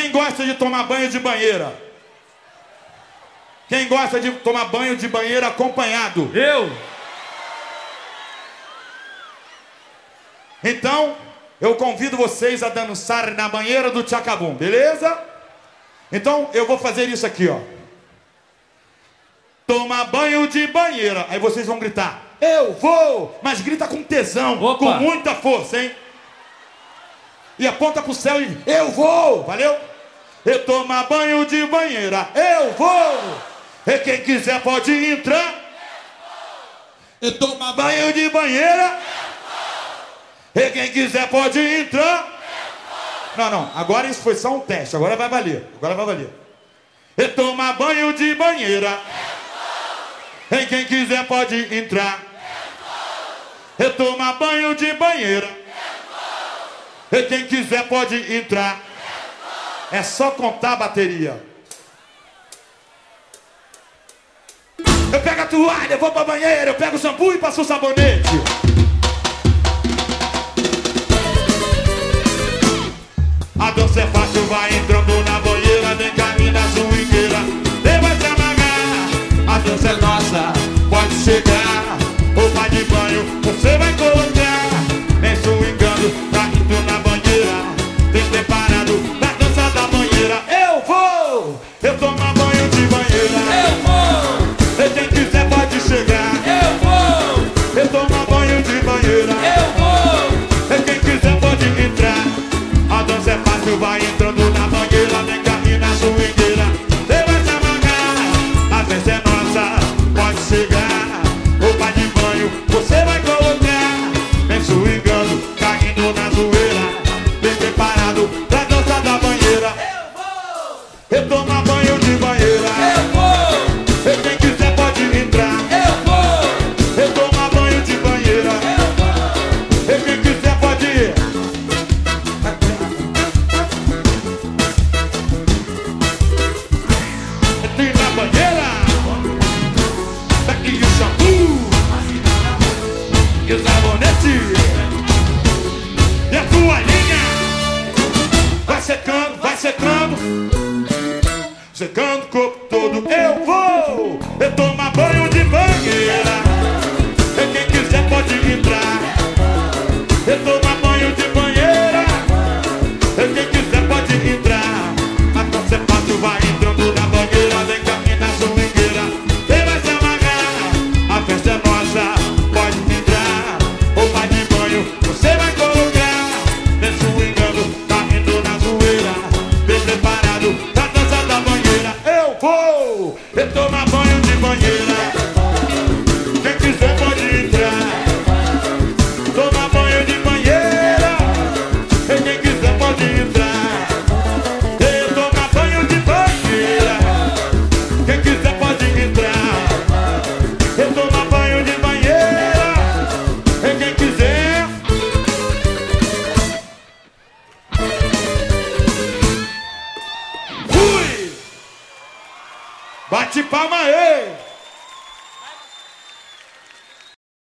Quem gosta de tomar banho de banheira? Quem gosta de tomar banho de banheira acompanhado? Eu! Então, eu convido vocês a dançar na banheira do Tchacabum, beleza? Então, eu vou fazer isso aqui, ó. Toma banho de banheira. Aí vocês vão gritar, eu vou! Mas grita com tesão, Opa. com muita força, hein? E aponta pro céu e eu vou! Valeu? Eu tomar banho de banheira, eu vou! E quem quiser pode entrar. Eu tomar banho de banheira. E quem quiser pode entrar. Não, agora isso foi só um teste, agora vai valer. Eu tomar banho de banheira. E quem quiser pode entrar. Eu tomar banho de banheira. E quem quiser pode entrar. É só contar a bateria. Eu pego a toalha, vou pra banheira. Eu pego o shampoo e passo o sabonete. A dança é fácil, vai entrando na banheira. Vem caminhar na swingueira. Vem, vai se amarrar. A dança é nossa, pode chegar. Roupa de banho, você vai colocar. Vem swingando, tá indo na banheira. Vem preparado pra dança da banheira. Eu vou! Eu tomar banho de banheira. Eu vou! E quem quiser pode chegar. Eu vou! Eu tomar banho de banheira. Eu vou! E quem quiser pode entrar. A dança é fácil, vai entrando na banheira. Vem caminhar na swingueira. Você vai se amarrar. A dança é nossa, pode chegar. Roupa de banho, você vai colocar. Vem swingando, caindo na zoeira. Vem preparado pra dança da banheira. Eu vou! Eu tomar banho de banheira. Eu vou! E quem quiser pode entrar. Eu vou! Eu tomar banho de banheira. Eu vou! E quem quiser pode ir. Entrei na banheira. Daqui o shampoo e o sabonete e a toalhinha. Vai secando, secando o corpo todo. Eu vou, eu tomar banho de banheira. E quem quiser pode entrar. Eu tomar banho de banheira. E quem quiser pode entrar. A dança é fácil, vai entrando na banheira. Vem caminhar na swingueira. Você vai se amarrar. A festa é nossa, pode entrar. Roupa de banho, você vai colocar. Vem swingando, tá indo na zoeira. Vem preparado pra dança da banheira. Eu vou, eu tomar banho de banheira. Quem quiser pode entrar. Tomar banho de banheira. E quem quiser pode entrar. Eu tomar banho de banheira. Quem quiser pode entrar. Eu tomar banho de banheira. E quem quiser. Fui! Bate palma aí!